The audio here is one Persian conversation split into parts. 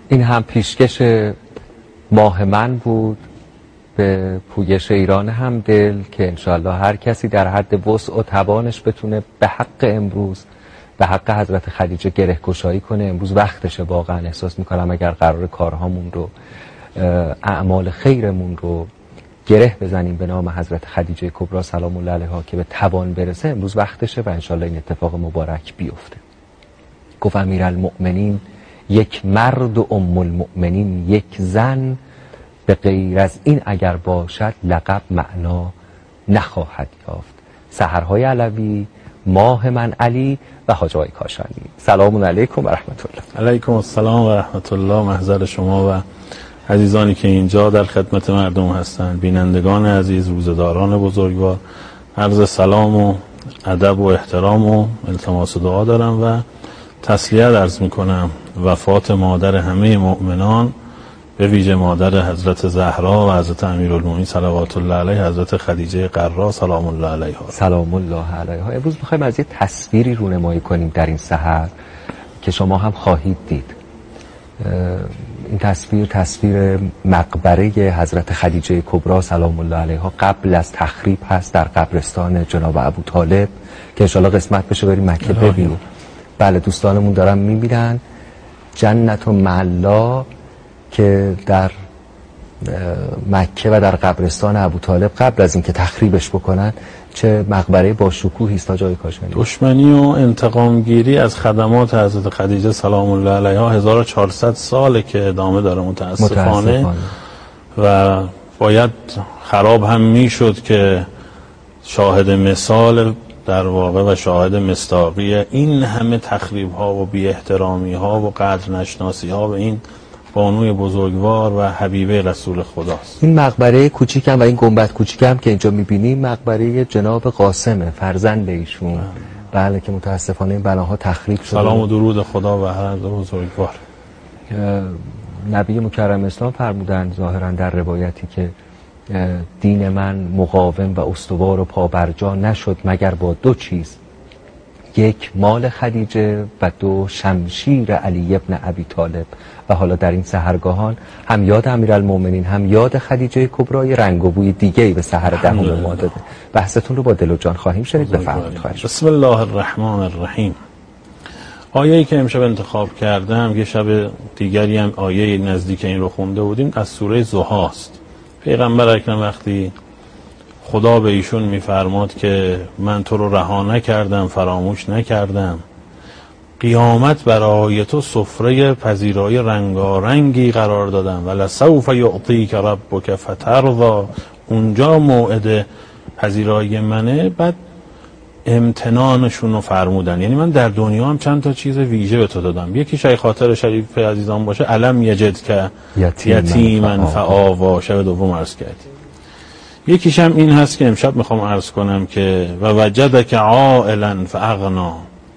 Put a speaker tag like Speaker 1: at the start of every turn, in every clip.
Speaker 1: این هم پیشکش ماه من بود به پویش ایران همدل که انشاءالله هر کسی در حد وسع و توانش بتونه به حق امروز، به حق حضرت خدیجه گره گشایی کنه. امروز وقتشه. واقعا احساس میکنم اگر قرار کارهامون رو، اعمال خیرمون رو گره بزنیم به نام حضرت خدیجه کبری سلام الله علیها که به توان برسه، امروز وقتشه و انشاءالله این اتفاق مبارک بیفته. گفت امیرالمؤمنین یک مرد و ام المؤمنین یک زن، به غیر از این اگر باشد لقب معنا نخواهد یافت. سحرهای علوی، ماه من علی و حاج آقای کاشانی. سلام علیکم و رحمت الله.
Speaker 2: علیکم السلام و رحمت الله. محضر شما و عزیزانی که اینجا در خدمت مردم هستند، بینندگان عزیز، روزداران بزرگوار، عرض سلام و ادب و احترام و التماس دعا دارم و تسلیت عرض میکنم وفات مادر همه مؤمنان، به ویژه مادر حضرت زهرا و حضرت امیرالمومنین صلوات الله علیه، حضرت خدیجه قرا سلام الله علیها.
Speaker 1: سلام الله علیها. امروز میخوایم از یه تصویری رونمایی کنیم در این سحر که شما هم خواهید دید. این تصویر مقبره حضرت خدیجه کبری سلام الله علیها قبل از تخریب هست در قبرستان جناب ابو طالب که انشاءالله قسمت بشه بریم مکه ببینیم. بله، دوستانمون دارن میبینن جنت و معلا که در مکه و در قبرستان ابو طالب قبل از اینکه تخریبش بکنن چه مقبره با شکوهی است. جای کاشانی
Speaker 2: دشمنی و انتقام گیری از خدمات حضرت خدیجه سلام الله علیها 1400 ساله که ادامه داره متاسفانه و باید خراب هم میشد که شاهد مثال در واقع و شاهد مصداقی این همه تخریب ها و بی احترامی ها و قدر نشناسی ها به این بانوی بزرگوار و حبیبه رسول خداست.
Speaker 1: این مقبره کوچیکم و این گنبد کوچیکم که اینجا میبینیم مقبره جناب قاسمه، فرزند ایشون. بله که متاسفانه این بناها تخریب شده.
Speaker 2: سلام و درود خدا و هر بزرگوار.
Speaker 1: نبی مکرم اسلام فرمودن ظاهرا در روایتی که دین من مقاوم و استوار و پابرجا نشد مگر با دو چیز: یک مال خدیجه و دو شمشیر علی ابن ابی طالب. و حالا در این سحرگاهان هم یاد امیرالمؤمنین هم یاد خدیجه کبری رنگ و بوی دیگه‌ای به سحر دهم ما داده. بحثتون رو با دل و جان خواهیم شنید. بفرمایید.
Speaker 2: بسم الله الرحمن الرحیم. آیه‌ای که امشب انتخاب کردم، یه شب دیگری هم آیه نزدیک این رو خونده بودیم، از سوره ضحی است. پیغمبر اکرم وقتی خدا به ایشون میفرماد که من تو رو رها نکردم، فراموش نکردم، قیامت برای تو سفره پذیرایی رنگارنگی قرار دادم، ولسوف یعطیک ربک فترضی، اونجا موعد پذیرایی منه. بعد امتنانشون رو فرمودن، یعنی من در دنیا هم چند تا چیز ویژه به تو دادم. یکی شای خاطر شریف عزیزان باشه، علم یجد که یتیمن فآوا، شب دوم عرض کردیم. یکیش هم این هست که امشب میخوام عرض کنم که و وجدک عائلا فاغنا،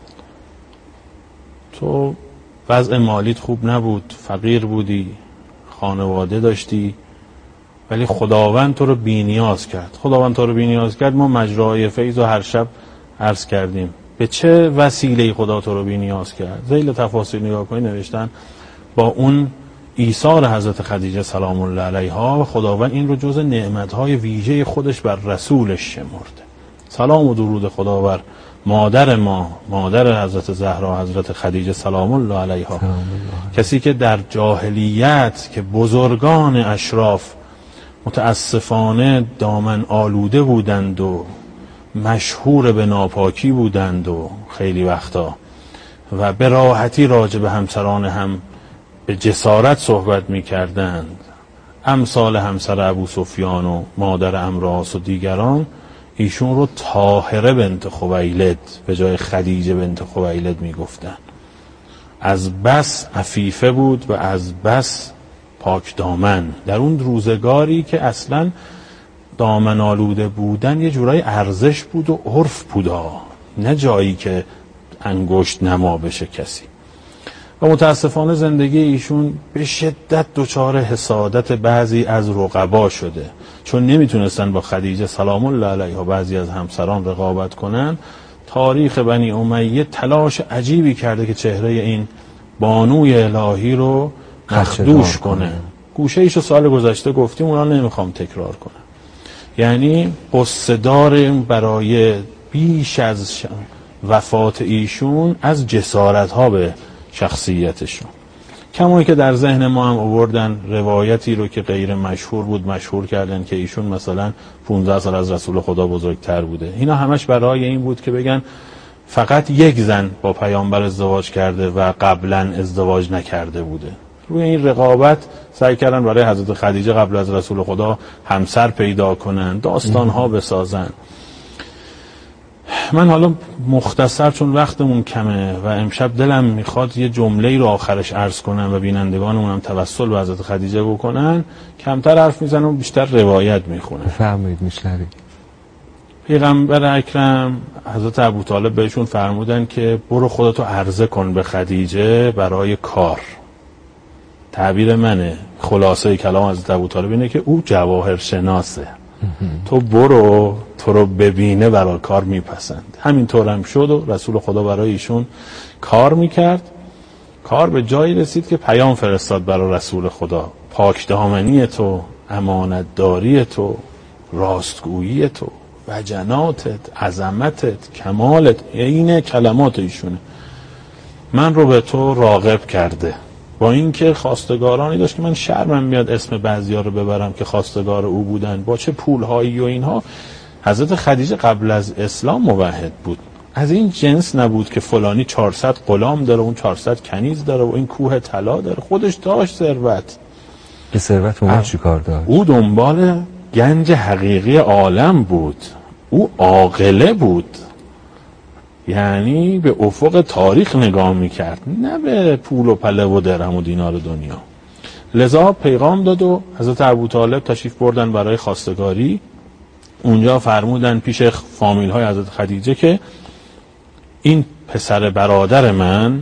Speaker 2: تو وضع مالیت خوب نبود، فقیر بودی، خانواده داشتی، ولی خداوند تو رو بی‌نیاز کرد. خداوند تو رو بی‌نیاز کرد. ما مجرای فیض و هر شب عرض کردیم به چه وسیله خدا تو رو بی‌نیاز کرد. ذیل تفاصیل نگاه کنید، نوشتن با اون ایثار حضرت خدیجه سلام الله علیها و خداوند این رو جز نعمت‌های ویژه خودش بر رسولش شمرده. سلام و درود خدا بر مادر ما، مادر حضرت زهرا حضرت خدیجه سلام الله علیها، کسی که در جاهلیت که بزرگان اشراف متاسفانه دامن آلوده بودند و مشهور به ناپاکی بودند و خیلی وقتا و به راحتی راجع به همسران هم به جسارت صحبت می کردند، امثال همسر ابو سفیان و مادر امراس و دیگران، ایشون رو طاهره بنت خویلد به جای خدیجه بنت خویلد می گفتن. از بس عفیفه بود و از بس پاک دامن در اون روزگاری که اصلا دامن آلوده بودن یه جورای ارزش بود و عرف بود، نه جایی که انگشت نما بشه کسی. و متاسفانه زندگی ایشون به شدت دچار حسادت بعضی از رقبا شده، چون نمیتونستن با خدیجه سلام الله علیها بعضی از همسران رقابت کنن. تاریخ بنی امیه تلاش عجیبی کرده که چهره این بانوی الهی رو مخدوش کنه. گوشه ایشو سال گذشته گفتیم، اونا نمیخوام تکرار کنم. یعنی قصه دار برای بیش از وفات ایشون از جسارت ها به شخصیتشون. کمایی که در ذهن ما هم آوردن روایتی رو که غیر مشهور بود مشهور کردن که ایشون مثلا 15 سال از رسول خدا بزرگتر بوده. اینا همش برای این بود که بگن فقط یک زن با پیامبر ازدواج کرده و قبلا ازدواج نکرده بوده. روی این رقابت سعی کردن برای حضرت خدیجه قبل از رسول خدا همسر پیدا کنن، داستانها بسازن. من حالا مختصر چون وقتمون کمه و امشب دلم میخواد یه جمله‌ای رو آخرش عرض کنم و بینندگانمون هم توسل به حضرت خدیجه بکنن، کمتر حرف میزنم و بیشتر روایت میخونم.
Speaker 1: بفرمایید. میشنوید.
Speaker 2: پیغمبر اکرم حضرت ابوطالب بهشون فرمودن که برو خودتو عرضه کن به خدیجه برای کار. تعبیر منه، خلاصه کلام حضرت ابوطالب اینه که او جواهر شناسه، تو برو تو رو ببینه برای کار میپسند. همینطور هم شد و رسول خدا برای ایشون کار میکرد. کار به جایی رسید که پیام فرستاد برای رسول خدا، پاکدامنی تو، امانتداری تو، راستگویی تو، وجناتت، عظمتت، کمالت، این کلمات ایشونه. من رو به تو راغب کرده. با اینکه خواستگارانی داشت که من شرمم میاد اسم بعضیا رو ببرم که خواستگار او بودن، با چه پولهایی و اینها. حضرت خدیجه قبل از اسلام موحد بود، از این جنس نبود که فلانی 400 غلام داره، اون 400 کنیز داره و این کوه طلا داره. خودش داشت ثروت.
Speaker 1: به ثروت اون چی کار داشت؟
Speaker 2: او دنبال گنج حقیقی عالم بود. او عاقله بود، یعنی به افق تاریخ نگاه میکرد، نه به پول و پله و درهم و دینار دنیا. لذا پیغام داد و حضرت ابوطالب تشریف بردن برای خواستگاری. اونجا فرمودن پیش فامیل های حضرت خدیجه که این پسر برادر من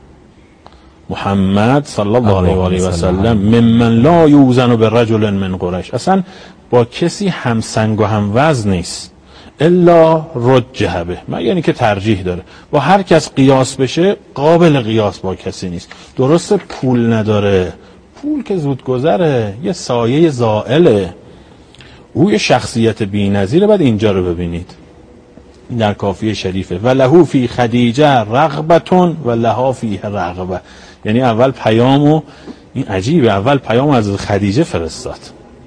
Speaker 2: محمد صلی الله علیه و سلم ممن لا یوزن برجل من قریش، اصلا با کسی هم سنگ و هم وزن نیست، الا رجح به، یعنی که ترجیح داره، با هر کس قیاس بشه قابل قیاس با کسی نیست. درسته پول نداره، پول که زود گذره، یه سایه زائله. او یه شخصیت بی‌نظیره. بعد اینجا رو ببینید در کافیه شریفه، و لهو فی خدیجه رغبتون و لها فیه رغبه. یعنی اول پیامو، این عجیبه، اول پیام از خدیجه فرستاد.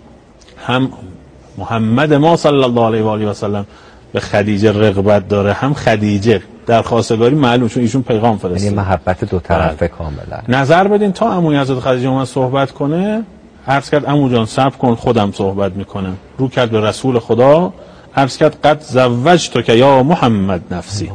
Speaker 2: هم محمد ما صلی الله علیه و آله و سلم به خدیجه رغبت داره، هم خدیجه در خواستگاری معلوم چون ایشون پیغام فرستاد.
Speaker 1: یعنی محبت دو طرفه کاملا.
Speaker 2: نظر بدین تا عموی حضرت خدیجه اومد صحبت کنه، عرض کرد عمو جان صبر کن خودم صحبت میکنم. رو کرد به رسول خدا، عرض کرد قد زوجتک که یا محمد نفسی،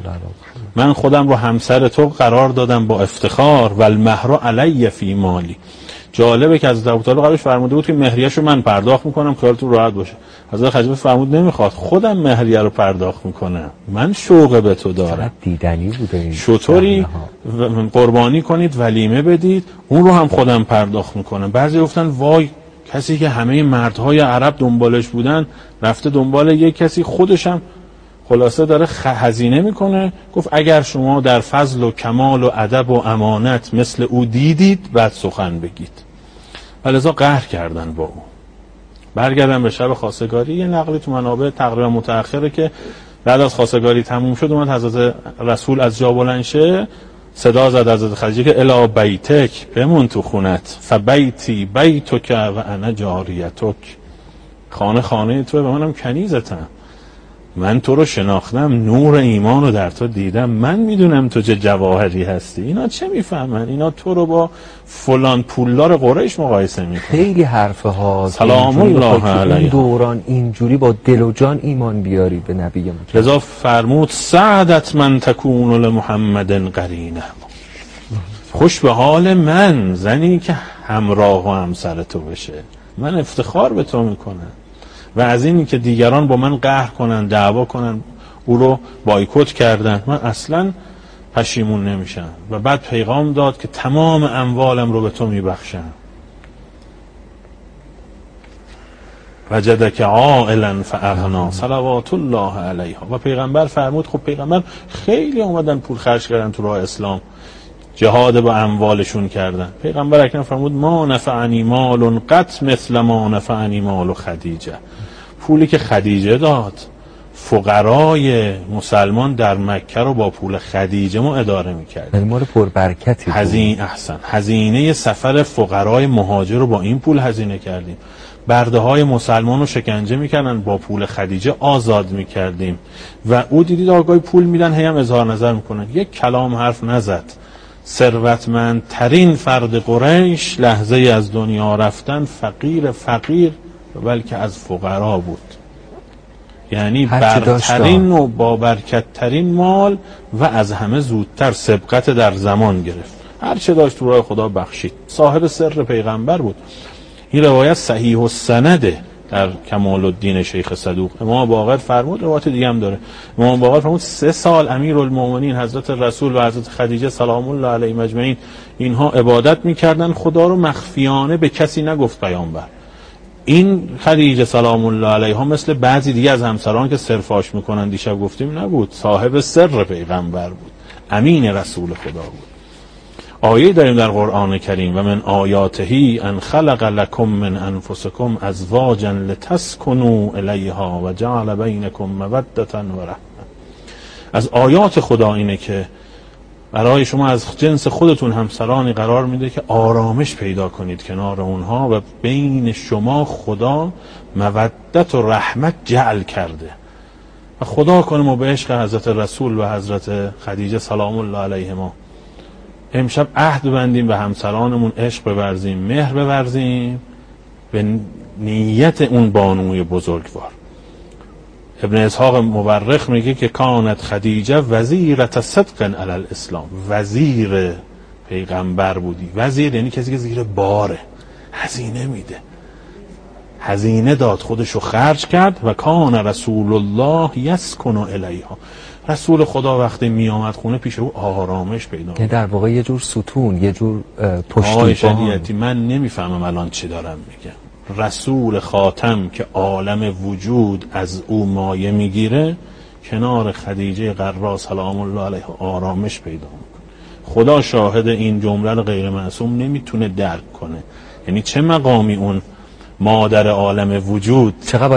Speaker 2: من خودم رو همسر تو قرار دادم با افتخار، و المهر علی فی مالی. جالبه که حضرت ابوطالب قبلش فرموده بود که مهریه‌شو من پرداخت میکنم، خیالتون راحت باشه. حضرت خدیجه فرمود نمیخواد، خودم مهریه رو پرداخت میکنم، من شوق به تو دارم.
Speaker 1: دیدنی بوده این
Speaker 2: شطوری قربانی کنید، ولیمه بدید، اون رو هم خودم پرداخت میکنم. بعضی گفتن وای کسی که همه مردهای عرب دنبالش بودن رفته دنبال یک کسی، خودش هم خلاصه داره هزینه میکنه. گفت اگر شما در فضل و کمال و ادب و امانت مثل او دیدید بعد سخن بگید. ولذا قهر کردن با او. برگردن به شب خواستگاری، یه نقلی تو منابع تقریبا متأخره که بعد از خواستگاری تموم شد اومد حضرت رسول از جا بلند شه، صدا زد حضرت خدیجه که الا بیتک، بمون تو خونت، فبیتی بیتک و انا جاریتک، خانه خانه توه و منم کنیزتم. من تو رو شناختم، نور ایمان رو در تو دیدم، من میدونم تو چه جواهری هستی. اینا چه میفهمن؟ اینا تو رو با فلان پولدار قریش مقایسه میکنن.
Speaker 1: خیلی حرفه ها.
Speaker 2: سلام الله علیه.
Speaker 1: این دوران اینجوری با دل و جان ایمان بیاری به نبی مکرم.
Speaker 2: لذا فرمود سعدت من تکون لمحمد قرینه، خوش به حال من زنی که همراه و همسر تو بشه، من افتخار به تو میکنم. و از اینی که دیگران با من قهر کنن، دعوا کنن، او رو بایکوت کردن، من اصلا پشیمون نمیشم. و بعد پیغام داد که تمام اموالم رو به تو میبخشم. وجدک عائلا فاغنا صلوات الله علیها. و پیغمبر فرمود، خب پیغمبر خیلی اومدن پول خرج کردن تو راه اسلام، جهاد با اموالشون کردن. پیغمبر اکرم فرمود ما نفعنی مال قط مثل ما نفعنی مال خدیجه. پولی که خدیجه داد فقرای مسلمان در مکه رو با پول خدیجه ما اداره میکردیم.
Speaker 1: مال پربرکتی بود.
Speaker 2: هزینه سفر فقرای مهاجر رو با این پول هزینه کردیم. برده های مسلمان رو شکنجه میکردن با پول خدیجه آزاد میکردیم. و او دیدید آقای پول میدن هی هم اظهار نظر میکنن، یک کلام حرف نزد. ثروتمندترین فرد قریش لحظه از دنیا رفتن فقیر بلکه از فقرا بود. یعنی برترین و با برکتترین مال و از همه زودتر سبقت در زمان گرفت. هر چه داشت تو راه خدا بخشید. صاحب سر پیغمبر بود. این روایت صحیح السنده در کمال الدین شیخ صدوق. امام باقر فرمود، روایت دیگه هم داره، امام باقر فرمود 3 سال امیرالمومنین حضرت رسول و حضرت خدیجه سلام الله علیهم اجمعین اینها عبادت میکردن، خدا رو مخفیانه به کسی نگفت پیامبر. این خدیجه سلام الله علیها مثل بعضی دیگه از همسران که سرفاش میکنن دیشب گفتیم نبود، صاحب سر پیغمبر بود، امین رسول خدا بود. آیه داریم در قرآن کریم و من آیاته ان خلق لکم من انفسکم ازواجا لتسکنوا الیها و جعل بینکم مودة و رحمة. از آیات خدا اینه که برای شما از جنس خودتون همسرانی قرار میده که آرامش پیدا کنید کنار اونها و بین شما خدا مودت و رحمت جعل کرده. و خدا کنه ما به عشق حضرت رسول و حضرت خدیجه سلام الله علیهما امشب عهد بندیم به همسرانمون عشق بورزیم، مهر بورزیم به نیت اون بانوی بزرگوار. ابن اسحاق مورخ میگه که کانت خدیجه وزیرت صدق علی الاسلام، وزیر پیغمبر بودی. وزیر یعنی کسی که زیر باره، هزینه میده، هزینه داد، خودشو خرج کرد. و کان رسول الله یسکن الیها، رسول خدا وقتی می آمد خونه پیش او آرامش پیدا می‌کرد.
Speaker 1: در واقع یه جور ستون، یه جور پشتیبان.
Speaker 2: من نمیفهمم الان چی دارم میگم. رسول خاتم که عالم وجود از او مایه میگیره کنار خدیجه قرا سلام الله علیها آرامش پیدا میکنه. خدا شاهد این جمله رو غیر معصوم نمیتونه درک کنه. یعنی چه مقامی اون مادر عالم وجود،
Speaker 1: چقدر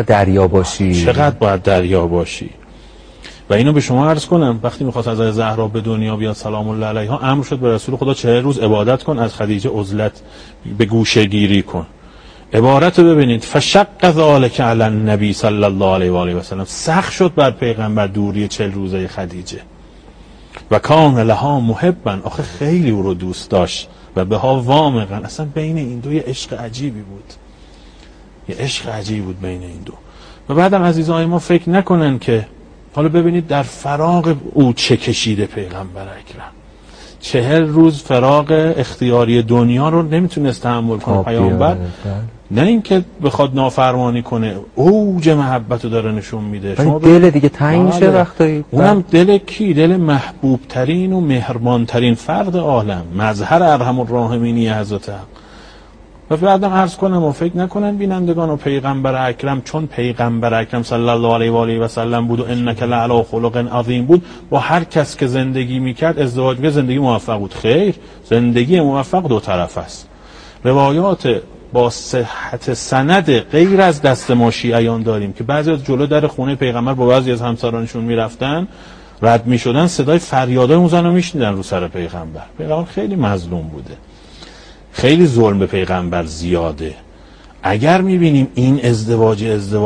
Speaker 1: باید دریا باشی.
Speaker 2: و اینو به شما عرض کنم وقتی میخواست از زهرا به دنیا بیاد سلام الله علیها امر شد به رسول خدا 40 روز عبادت کن، از خدیجه عزلت به گوشه گیری کن. عبارت رو ببینید، فشق ذلک علی النبی صلی الله علیه و آله و سلم، سخت شد بر پیغمبر دوری 40 روزه خدیجه. و کان لها محبا، آخه خیلی او رو دوست داشت. و بها وامقا، اصلا بین این دو یه عشق عجیبی بود، یه عشق عجیبی بود بین این دو. و بعدم عزیزان ما فکر نکنن که حالا ببینید در فراق او چه کشیده پیغمبر اکرم. 40 روز فراق اختیاری دنیا رو نمیتونست تحمل کنه پیامبر. نه اینکه بخواد نافرمانی کنه، اوج محبت رو داره نشون میده.
Speaker 1: شما دل دیگه تنگ میشه وقتایی،
Speaker 2: اونم دل کی؟ دل محبوب ترین و مهربان ترین فرد عالم، مظهر ارحم الراحمینی حضرت حق. و بعدم عرض کنم و فکر نکنن بینندگان و پیغمبر اکرم چون پیغمبر اکرم صلی الله علیه و آله و سلم بود و انک لعلی خلق عظیم بود، با هر کس که زندگی میکرد ازدواج میکرد زندگی موفق بود. خیر، زندگی موفق دو طرف است. روایات با صحت سند غیر از دست ما شیعیان داریم که بعضی از جلو در خونه پیغمبر با بعضی از همسرانشون میرفتن، رد میشدن، صدای فریادای اون زنو میشنیدن رو سر پیغمبر. پیغمبر خیلی مظلوم بوده، خیلی ظلم به پیغمبر زیاده. اگر میبینیم این ازدواج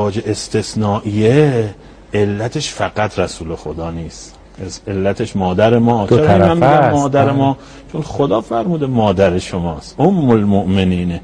Speaker 2: استثنائیه، علتش فقط رسول خدا نیست، علتش مادر ما.
Speaker 1: دو طرفه است.
Speaker 2: مادر ما چون خدا فرموده مادر شماست، ام المؤمنینه.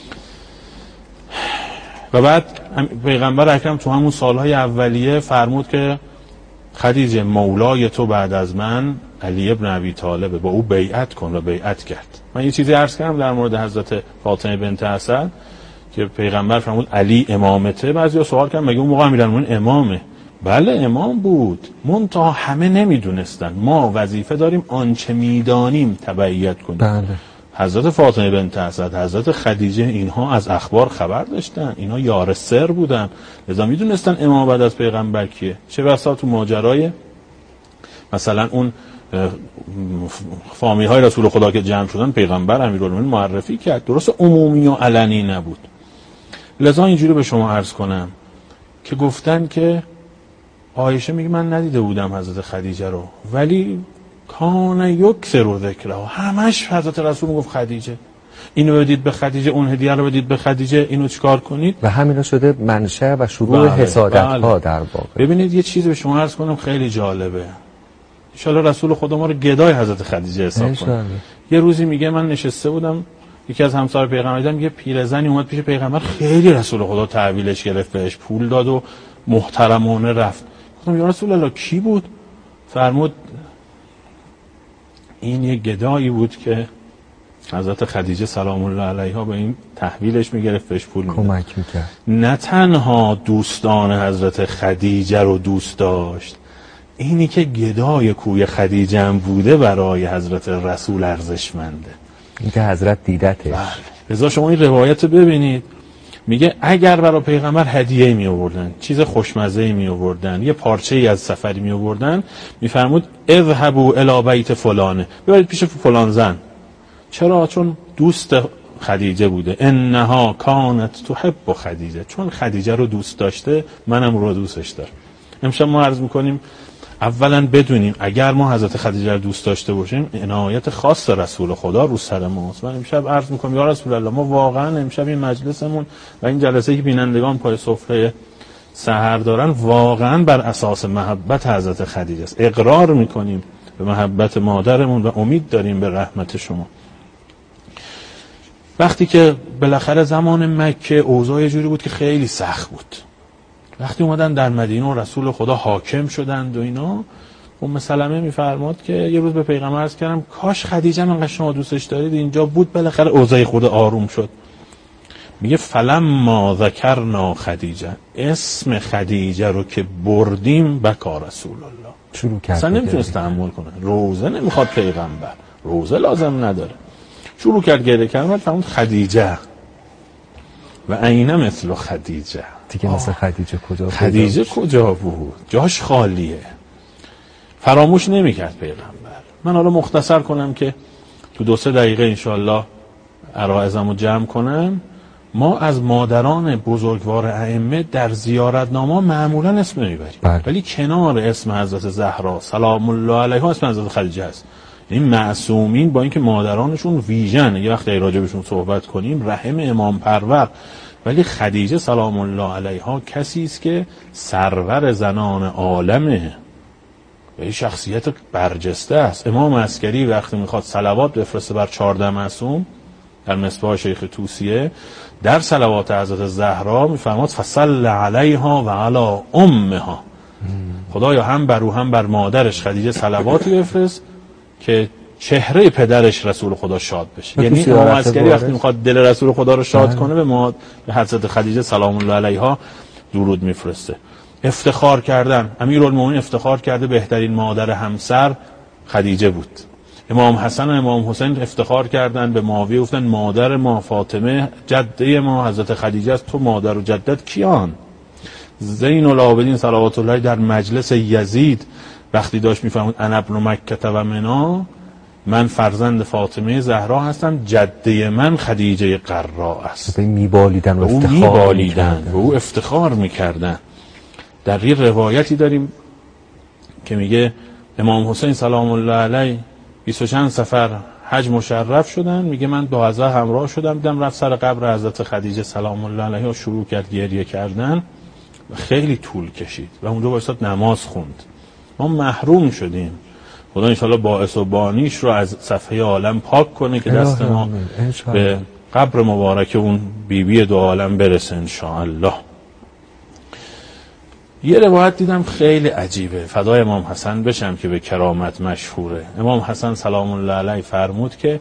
Speaker 2: و بعد پیغمبر اکرم تو همون سالهای اولیه فرمود که خدیجه مولای تو بعد از من علی ابن ابی طالب، با او بیعت کن. و بیعت کرد. من یه چیزی عرض کردم در مورد حضرت فاطمه بنت اسد که پیغمبر فرمود علی امامته. بعضیا سوال کردن مگه اون موقع امیرالمومنین امامه؟ بله امام بود، منتها همه نمیدونستن. ما وظیفه داریم آنچه میدانیم تبعیت کنیم.
Speaker 1: بله.
Speaker 2: حضرت فاطمه بنت اسد، حضرت خدیجه، اینها از اخبار خبر داشتن، اینها یار سر بودن، لذا میدونستن امام بعد از پیغمبر کیه. چه بسا تو ماجرای مثلا اون فامیل های رسول خدا که جمع شدن پیغمبر امیرالمومنین معرفی کرد. درست عمومی و علنی نبود. لذا اینجوری به شما عرض کنم که گفتن که عایشه میگه من ندیده بودم حضرت خدیجه رو، ولی کان یکثر ذکرها، همش حضرت رسول میگفت خدیجه، اینو بدید به خدیجه، اون هدیه رو بدید به خدیجه، اینو چیکار کنید،
Speaker 1: و همینا شده منشأ و شروع حسادت ها در واقع.
Speaker 2: ببینید یه چیزی به شما عرض کنم خیلی جالبه، ان شاءالله رسول خدا ما رو گدای حضرت خدیجه حساب کنه. یه روزی میگه من نشسته بودم، یکی از همسایه پیغمبر دیدم، یه پیرزنی اومد پیش پیغمبر، خیلی رسول خدا تحویلش گرفت، بهش پول داد و محترمانه رفت. گفتم یا رسول الله کی بود؟ فرمود این یه گدایی بود که حضرت خدیجه سلام الله علیها به این تحویلش میگرفت، بهش پول
Speaker 1: کمک میکرد.
Speaker 2: نه تنها دوستان حضرت خدیجه رو دوست داشت، اینی که گدای کوی خدیجه هم بوده برای حضرت رسول ارزشمنده،
Speaker 1: این که حضرت دیدتش.
Speaker 2: بله. لذا شما این روایت ببینید، میگه اگر برای پیغمبر هدیه می آوردن، چیز خوشمزه می آوردن، یه پارچه ای از سفری می آوردن، میفرمود اذهبوا الی بیت فلانه، ببرید پیش فلان زن. چرا؟ چون دوست خدیجه بوده. انها کانت تحب خدیجه، چون خدیجه رو دوست داشته منم رو دوستش دارم. امشب ما عرض میکنیم اولا بدونیم اگر ما حضرت خدیجه رو دوست داشته باشیم عنایت خاص رسول خدا رو سر ماست. من امشب عرض میکنم یا رسول الله، ما واقعا امشب این مجلسمون و این جلسه که بینندگان پای سفره سحر دارن واقعا بر اساس محبت حضرت خدیجه است. اقرار میکنیم به محبت مادرمون و امید داریم به رحمت شما. وقتی که بالاخره زمان مکه اوضاع یه جوری بود که خیلی سخت بود، وقتی اومدن در مدینه و رسول خدا حاکم شدند و اینا، ام سلمه میفرماد که یه روز به پیغمبر عرض کردم کاش خدیجه من شما دوستش دارید اینجا بود، بالاخره اوضاع خود آروم شد. میگه فلما ذکرنا خدیجه، اسم خدیجه رو که بردیم بکا رسول الله،
Speaker 1: شروع کرد.
Speaker 2: اصلا نمیتونست تحمل کنه، روزه نمیخواد پیغمبر، روزه لازم نداره، شروع کرد گریه کردن. فرمود خدیجه و عین مثل خدیجه، دیگه
Speaker 1: مثل خدیجه کجا بود؟
Speaker 2: خدیجه کجا بود؟ جاش خالیه. فراموش نمیکرد پیغمبر. من حالا مختصر کنم که تو 2-3 دقیقه انشالله عرایزمو جمع کنم. ما از مادران بزرگوار ائمه در زیارتنامه معمولا اسم نمیبریم، ولی کنار اسم حضرت زهرا سلام الله علیها اسم حضرت خدیجه است. این معصومین با اینکه مادرانشون ویژن، یه وقت راجع بهشون صحبت کنیم، رحم امام پرور، ولی خدیجه سلام الله علیها کسی است که سرور زنان عالمه و این شخصیت برجسته است. امام عسکری وقتی میخواد صلوات بفرسته بر 14 معصوم در مصباح شیخ توسیه، در صلوات حضرت زهرا میفرماد فصل علیها و علی امها، خدایا هم بر او هم بر مادرش خدیجه صلواتی بفرست که چهره پدرش رسول خدا شاد بشه. یعنی امام عسکری وقتی میخواد دل رسول خدا رو شاد کنه به حضرت خدیجه سلام الله علیها درود میفرسته. افتخار کردن، امیرالمومنین افتخار کرده بهترین مادر همسر خدیجه بود. امام حسن و امام حسین افتخار کردن به معاویه، گفتن مادر ما فاطمه جده ما حضرت خدیجه است، تو مادر و جدت کیان؟ زین العابدین صلوات الله در مجلس یزید وقتی داشت میفرمود انا ابن مکه و منا، من فرزند فاطمه زهرا هستم، جده من خدیجه قرا است.
Speaker 1: میبالیدن و
Speaker 2: او افتخار میکردن. در یه روایتی داریم که میگه امام حسین سلام الله علیه 20 چند سفر حج مشرف شدن، میگه من با حضرت همراه شدم، دیدم رفت سر قبر حضرت خدیجه سلام الله علیها شروع کرد گریه کردن و خیلی طول کشید و اونجا وایساد نماز خوند. ما محروم شدیم. خدا انشاءالله باعث و بانیش رو از صفحه عالم پاک کنه که دست ما به قبر مبارک اون بیبی دو عالم برسه انشاءالله. یه روایت دیدم خیلی عجیبه، فدای امام حسن بشم که به کرامت مشهوره. امام حسن سلام الله علیه فرمود که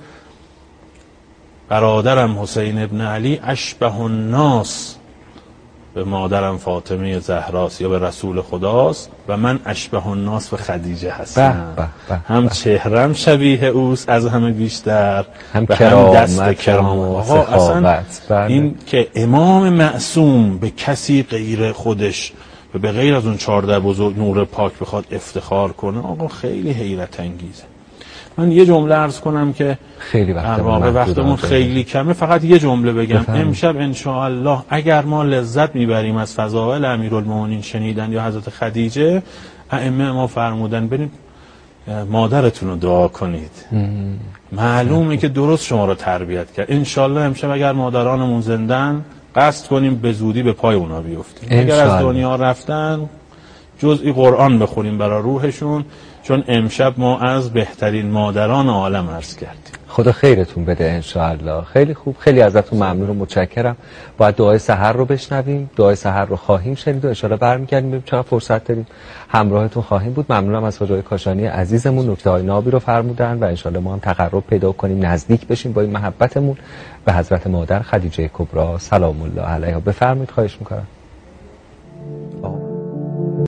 Speaker 2: برادرم حسین ابن علی اشبه الناس به مادرم فاطمه زهراست یا به رسول خداست و من اشبه الناس به خدیجه هستم. هم چهرم شبیه اوست از همه بیشتر،
Speaker 1: هم
Speaker 2: دست کرامت. اصلا این که امام معصوم به کسی غیر خودش و به غیر از اون 14 بزرگ نور پاک بخواد افتخار کنه، آقا خیلی حیرت انگیزه. من یه جمله عرض کنم که
Speaker 1: خیلی
Speaker 2: وقتمون خیلی کمه، فقط یه جمله بگم. امشب انشاءالله اگر ما لذت میبریم از فضائل امیرالمومنین شنیدن یا حضرت خدیجه، ائمه ما فرمودن برید مادرتون رو دعا کنید. معلومه که درست شما رو تربیت کرد. انشاءالله امشب اگر مادرانمون زندن قصد کنیم به زودی به پای اونا بیفتیم. اگر از دنیا رفتن جزئی قرآن بخونیم برای روحشون، چون امشب ما از بهترین مادران عالم عرض کردیم.
Speaker 1: خدا خیرتون بده انشاءالله. خیلی خوب، خیلی ازتون ممنون و متشکرم. باید دعای سحر رو بشنویم، دعای سحر رو خواهیم شنید و ان شاءالله برمیگردیم ببینیم چقدر فرصت داریم. همراهتون خواهیم بود. ممنونم از حاج کاشانی عزیزمون، نکته‌های نابی رو فرمودن و ان شاءالله ما هم تقرب پیدا کنیم، نزدیک بشیم با این محبتمون به حضرت مادر خدیجه کبری سلام الله علیها. بفرمایید، خواهش می‌کنم.